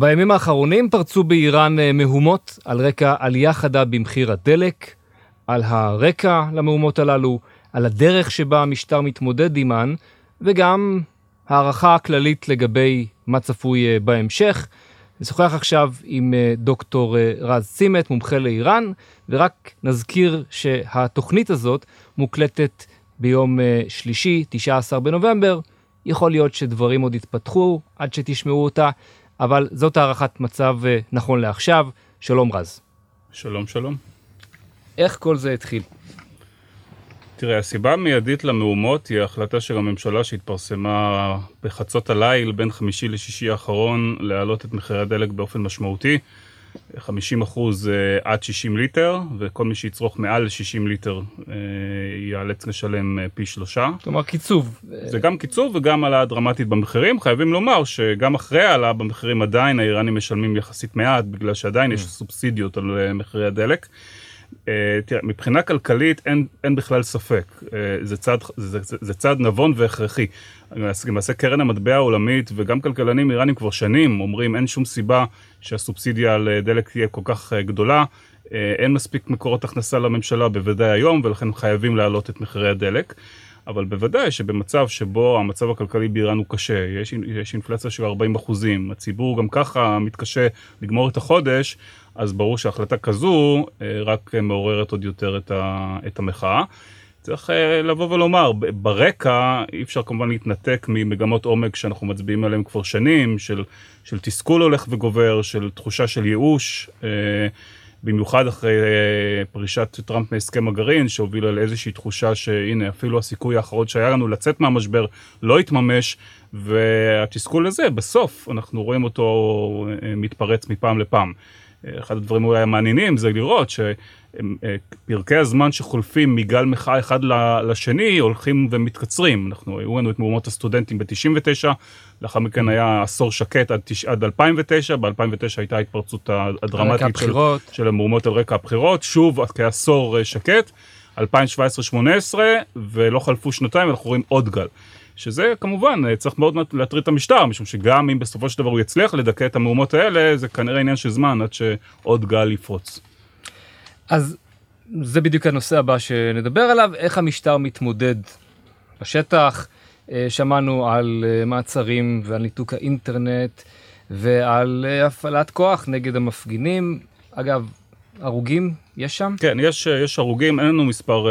בימים האחרונים פרצו באיראן מהומות על רקע עלייה חדה במחיר הדלק, על הרקע למהומות הללו, על הדרך שבה המשטר מתמודד עימן, וגם הערכה הכללית לגבי מה צפוי בהמשך. נשוחח עכשיו עם דוקטור רז צימת, מומחה לאיראן, ורק נזכיר שהתוכנית הזאת מוקלטת ביום שלישי, 19 בנובמבר. יכול להיות שדברים עוד יתפתחו עד שתשמעו אותה, אבל זאת הערכת מצב נכון לעכשיו. שלום רז. שלום, שלום. איך כל זה התחיל? תראה, הסיבה המיידית למהומות היא ההחלטה של הממשלה שהתפרסמה בחצות הליל בין חמישי לשישי האחרון להעלות את מחירי הדלק באופן משמעותי, 50% עד 60 ליטר, וכל מי שיצרוך מעל 60 ליטר יאלץ לשלם פי 3. כלומר קיצוב. זה גם קיצוב וגם העלאה דרמטית במחירים. חייבים לומר שגם אחרי העלאה במחירים עדיין האיראנים משלמים יחסית מעט, בגלל שעדיין יש סובסידיות על מחירי הדלק. תראה, מבחינה כלכלית אין בכלל ספק, זה צעד נבון והכרחי. למעשה קרן המטבע העולמית וגם כלכלנים איראנים כבר שנים אומרים אין שום סיבה שהסובסידיה על דלק תהיה כל כך גדולה, אין מספיק מקורות הכנסה לממשלה בוודאי היום, ולכן חייבים להעלות את מחירי הדלק. אבל בוודאי שבמצב שבו המצב הכלכלי באיראן הוא קשה, יש אינפלציה של 40%, הציבור גם ככה מתקשה לגמור את החודש, אז ברור שההחלטה כזו רק מעוררת עוד יותר את המחאה. צריך לבוא ולומר, ברקע אי אפשר כמובן להתנתק ממגמות עומק שאנחנו מצביעים עליהם כבר שנים, של תסכול הולך וגובר, של תחושה של ייאוש, במיוחד אחרי פרישת טראמפ מהסכם הגרעין, שהובילה לאיזושהי תחושה שהנה, אפילו הסיכוי האחרון שהיה לנו לצאת מהמשבר לא התממש, והתסכול הזה, בסוף, אנחנו רואים אותו מתפרץ מפעם לפעם. אחד הדברים אולי המעניינים זה לראות שפרקי הזמן שחולפים מגל מחאה אחד לשני הולכים ומתקצרים. היו לנו את מהומות הסטודנטים ב-99, לאחר מכן היה עשור שקט עד 2009, ב-2009 הייתה ההתפרצות הדרמטית של המהומות על רקע הבחירות, שוב כעשור שקט, 2017-2018, ולא חלפו שנתיים, אנחנו רואים עוד גל. שזה כמובן צריך מאוד להטריד את המשטר, משום שגם אם בסופו של דבר הוא יצליח לדכא את המהומות האלה, זה כנראה עניין של זמן עד שעוד גל יפרוץ. אז זה בדיוק הנושא הבא שנדבר עליו, איך המשטר מתמודד בשטח. שמענו על מעצרים ועל ניתוק האינטרנט ועל הפעלת כוח נגד המפגינים. אגב, הרוגים יש שם? כן, יש הרוגים, אין לנו מספר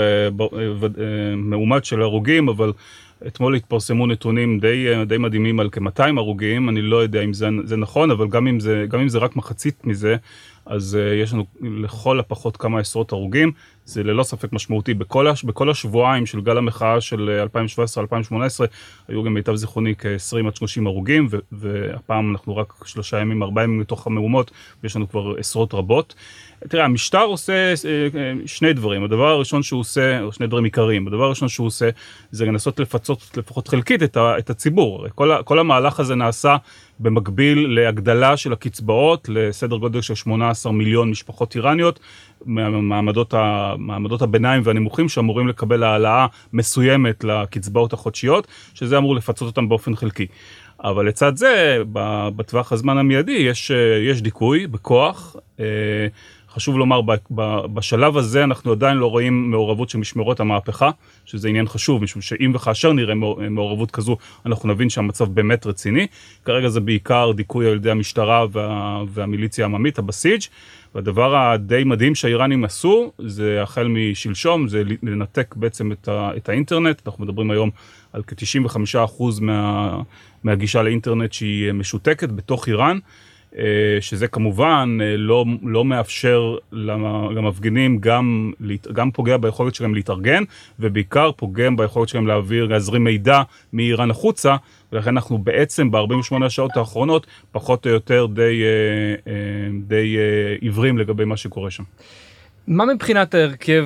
מאומד של הרוגים, אבל אתמול התפרסמו נתונים די מדהימים על כ-200 הרוגים, אני לא יודע אם זה נכון, אבל גם אם זה רק מחצית מזה, אז יש לנו לכל הפחות כמה עשרות הרוגים, זה ללא ספק משמעותי. בכל השבועיים של גל המחאה של 2017-2018, היו גם מיטב זיכרוני כ-20 עד 30 הרוגים, והפעם אנחנו רק 3 ימים, 4 ימים מתוך המהומות, ויש לנו כבר עשרות רבות. תראה, המשטר עושה שני דברים. הדבר הראשון שהוא עושה, או שני דברים עיקריים, הדבר הראשון שהוא עושה, זה לנסות לפצות לפחות חלקית את הציבור. כל המהלך הזה נעשה במקביל להגדלה של הקצבאות, לסדר גודל של 18 מיליון משפחות איראניות, מעמדות הביניים והנמוכים שאמורים לקבל העלאה מסוימת לקצבאות החודשיות, שזה אמור לפצות אותם באופן חלקי. אבל לצד זה, בטווח הזמן המיידי, יש דיכוי בכוח. חשוב לומר, בשלב הזה אנחנו עדיין לא רואים מעורבות של משמרות המהפכה, שזה עניין חשוב, משום שאם וכאשר נראה מעורבות כזו, אנחנו נבין שהמצב באמת רציני. כרגע זה בעיקר דיכוי על ידי המשטרה והמיליציה העממית, הבסיג'. והדבר הדי מדהים שהאיראנים עשו, זה החל משלשום, זה לנתק בעצם את האינטרנט. אנחנו מדברים היום על כ-95% מהגישה לאינטרנט שהיא משותקת בתוך איראן, שזה כמובן לא מאפשר למפגינים, גם פוגע ביכולת שלהם להתארגן, ובעיקר פוגע ביכולת שלהם להזרים מידע מאיראן החוצה, ולכן אנחנו בעצם ב-48 השעות האחרונות פחות או יותר די עיוורים לגבי מה שקורה שם. מה מבחינת ההרכב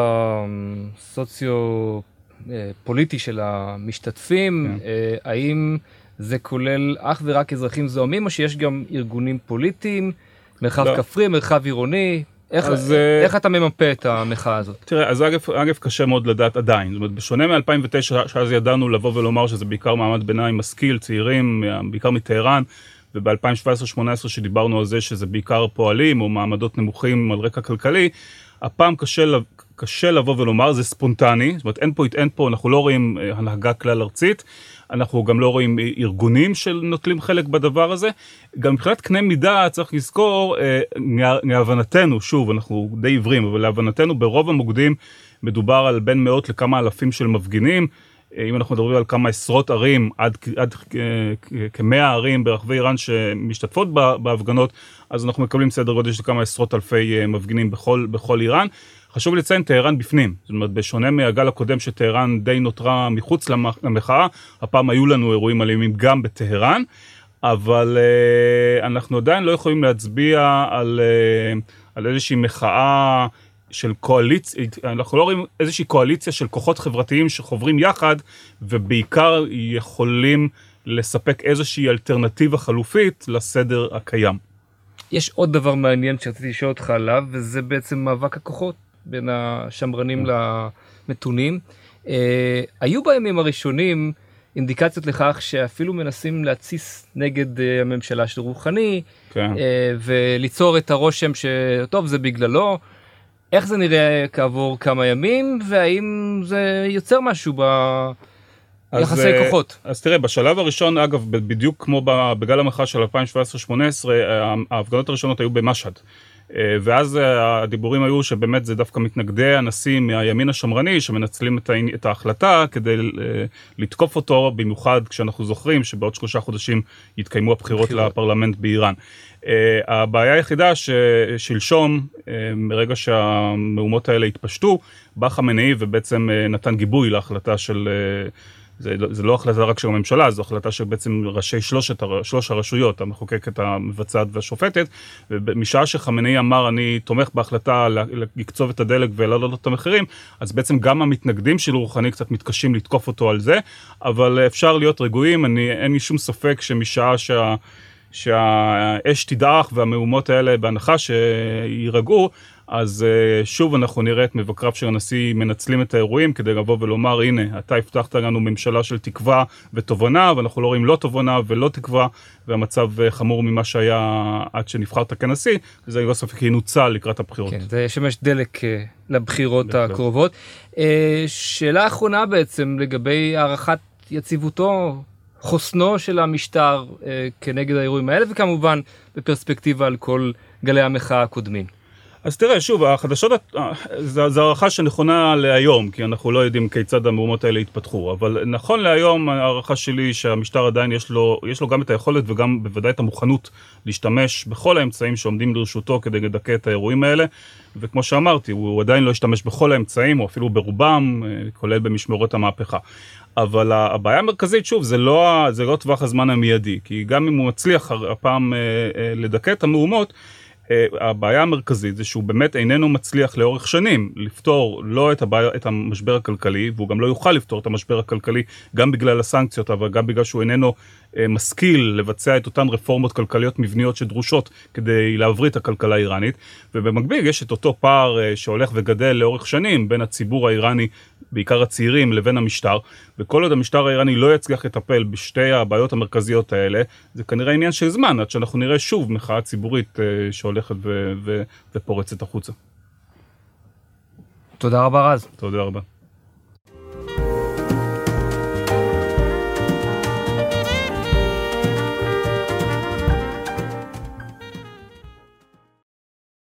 הסוציו-פוליטי של המשתתפים? האם זה כולל אך ורק אזרחים זוהמים, או שיש גם ארגונים פוליטיים, מרחב כפרי, מרחב עירוני? איך אתה ממפה את המחאה הזאת? תראה, אז אגב קשה מאוד לדעת עדיין. זאת אומרת, בשונה מ-2009, שאז ידענו לבוא ולומר שזה בעיקר מעמד ביניים משכיל, צעירים, בעיקר מטהרן, וב-2017-2018 שדיברנו על זה שזה בעיקר פועלים או מעמדות נמוכים על רקע כלכלי, הפעם קשה לבוא ולומר, זה ספונטני, זאת אומרת אין פה, אנחנו לא רואים הנהגה כלל ארצית, אנחנו גם לא רואים ארגונים שנוטלים חלק בדבר הזה, גם מבחינת קנה מידה צריך לזכור, להבנתנו, שוב אנחנו די עיוורים, אבל להבנתנו ברוב המוקדים מדובר על בין מאות לכמה אלפים של מפגינים, אם אנחנו מדברים על כמה עשרות ערים, עד כ100 ערים ברחבי איראן שמשתתפות בהפגנות, אז אנחנו מקבלים סדר גודל של כמה עשרות אלפי מפגינים בכל איראן. חשוב לציין, טהרן בפנים, זאת אומרת, בשונה מהגל הקודם שטהרן די נותרה מחוץ למחאה, הפעם היו לנו אירועים אלימים גם בטהרן, אבל אנחנו עדיין לא יכולים להצביע על איזושהי מחאה של קואליציה, אנחנו לא רואים איזושהי קואליציה של כוחות חברתיים שחוברים יחד, ובעיקר יכולים לספק איזושהי אלטרנטיבה חלופית לסדר הקיים. יש עוד דבר מעניין שרציתי לשאול אותך עליו, וזה בעצם מאבק הכוחות בין השמרנים למתונים. היו בימים הראשונים אינדיקציות לכך שאפילו מנסים להציס נגד הממשלה של רוחני, כן. וליצור את הרושם שטוב, זה בגללו. איך זה נראה כעבור כמה ימים, והאם זה יוצר משהו ביחסי כוחות? אז תראה, בשלב הראשון, אגב, בדיוק כמו בגל המחאה של 2017-2018, ההפגנות הראשונות היו במשהד. ואז הדיבורים היו שבאמת זה דווקא מתנגדי הנשיא מהימין השמרני, שמנצלים את ההחלטה כדי לתקוף אותו, במיוחד כשאנחנו זוכרים שבעוד 3 חודשים יתקיימו הבחירות לפרלמנט באיראן. הבעיה היחידה ששלשום, מרגע שהמהומות האלה התפשטו, בא חמינאי ובעצם נתן גיבוי להחלטה של... זה לא החלטה רק של הממשלה, זו החלטה שבעצם ראשי שלוש הרשויות, המחוקקת, המבצעת והשופטת, ומשעה שחמינאי אמר, אני תומך בהחלטה לקצוב את הדלק ולהעלות את המחירים, אז בעצם גם המתנגדים של רוחני קצת מתקשים לתקוף אותו על זה, אבל אפשר להיות רגועים, אין לי שום ספק שמשעה שהאש תדעך והמהומות האלה בהנחה שירגעו, אז שוב אנחנו נראה את מבקריו של הנשיא מנצלים את האירועים כדי לבוא ולומר, הנה, אתה הבטחת לנו ממשלה של תקווה ותובנה, ואנחנו לא רואים לא תובנה ולא תקווה, והמצב חמור ממה שהיה עד שנבחרת כנשיא, וזה לא ספק ינוצל לקראת הבחירות. כן, זה ישמש דלק לבחירות הקרובות. שאלה אחרונה בעצם לגבי הערכת יציבותו, חוסנו של המשטר כנגד האירועים האלה, וכמובן בפרספקטיבה על כל גלי המחאה הקודמים. אז תראה, שוב, החדשות, זו הערכה שנכונה להיום, כי אנחנו לא יודעים כיצד המהומות האלה יתפתחו, אבל נכון להיום, הערכה שלי שהמשטר עדיין יש לו גם את היכולת וגם בוודאי את המוכנות להשתמש בכל האמצעים שעומדים לרשותו כדי לדכא את האירועים האלה, וכמו שאמרתי, הוא עדיין לא השתמש בכל האמצעים, או אפילו ברובם, כולל במשמרות המהפכה. אבל הבעיה המרכזית, שוב, זה לא טווח הזמן המיידי, כי גם אם הוא מצליח הפעם לדכא את המהומות, הבעיה המרכזית זה שהוא באמת איננו מצליח לאורך שנים לפתור לא את המשבר הכלכלי, והוא גם לא יוכל לפתור את המשבר הכלכלי גם בגלל הסנקציות, אבל גם בגלל שהוא איננו משכיל לבצע את אותן רפורמות כלכליות מבניות שדרושות כדי להבריא את הכלכלה האיראנית, ובמקביל יש את אותו פער שהולך וגדל לאורך שנים בין הציבור האיראני, בעיקר הצעירים, לבין המשטר, וכל עוד המשטר האיראני לא יצליח לטפל בשתי הבעיות המרכזיות האלה, זה כנראה עניין של זמן, עד שאנחנו נראה שוב מחאה ציבורית שהולכת ופורצת החוצה. תודה רבה רז. תודה רבה.